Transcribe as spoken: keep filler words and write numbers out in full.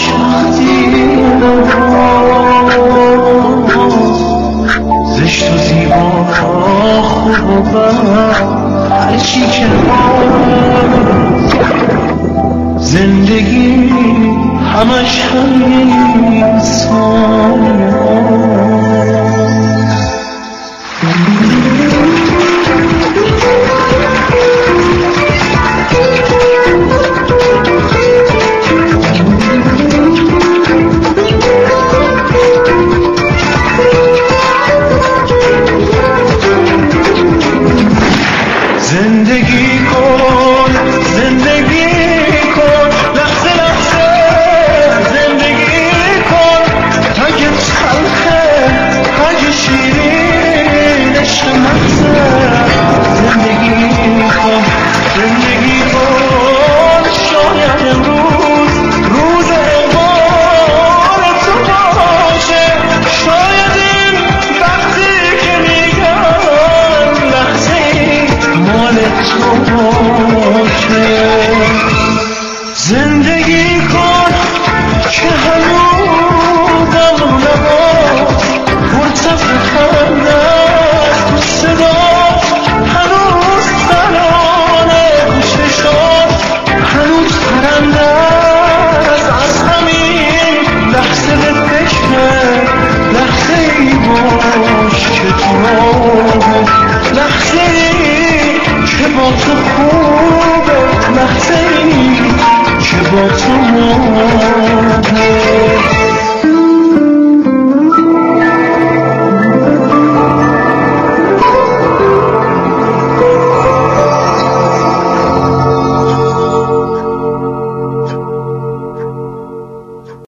خوشبختی زشت و زیبا خوب و بد هرچی که زندگی همش همین سانه زندگی کن زندگی کن لحظه لحظه زندگی کن اگه تلخه اگه شیرینش مغزه زندگی کن زندگی کن شاید امروز روز اقبال تو باشه شاید این وقتی که میگم لحظه مال تو باشه